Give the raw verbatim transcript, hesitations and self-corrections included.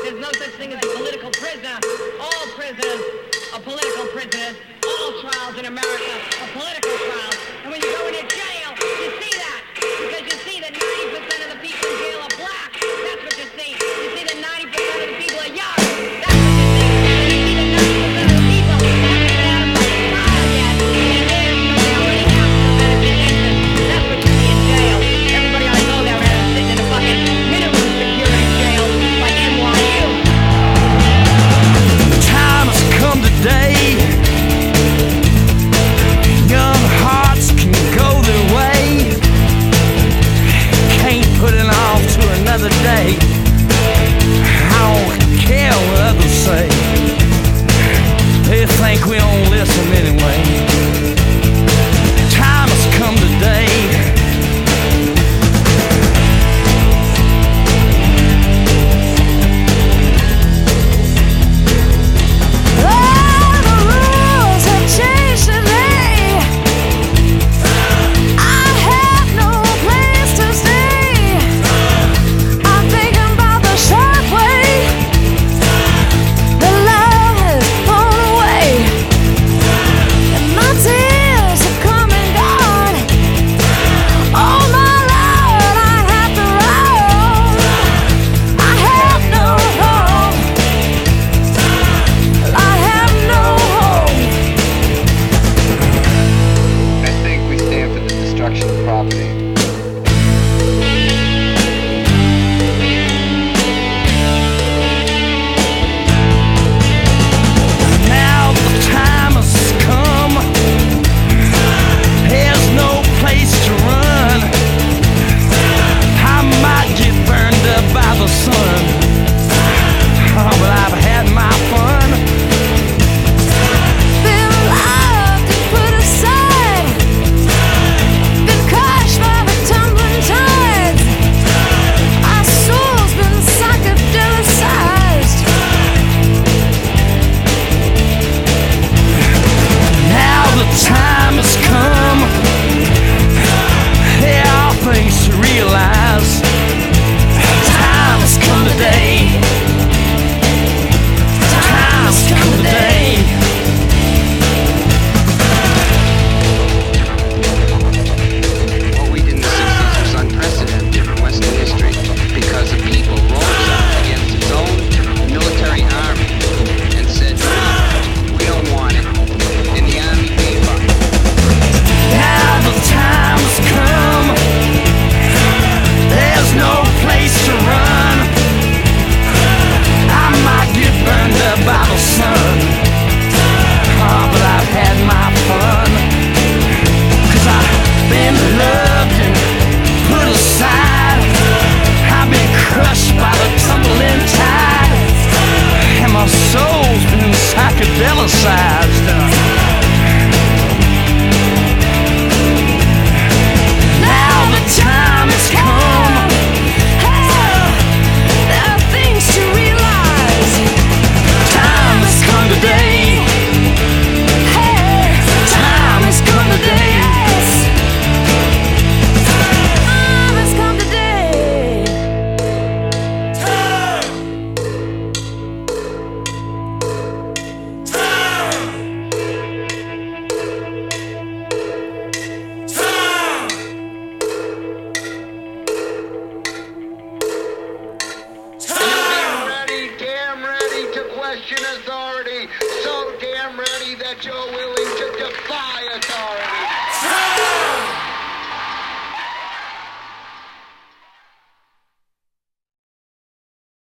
There's no such thing as a political prisoner. All prisoners are political prisoners. All trials in America are political trials. And when you go into jail, you see that. Because you see that ninety percent of the people in jail are black. That's what you see. You see that ninety percent of the people are young. That's what you see. And you see that ninety percent of the people haven't been out of fucking trial yet. And they're already have benefit interest. That's what you see in jail. Everybody I know there is sitting in a fucking minimum security jail like N Y U. The time has come today. Young hearts can go their way. Can't put it off to another day. I don't care what others say. They think we don't listen anyway. Time has come today. Authority, so damn ready that you're willing to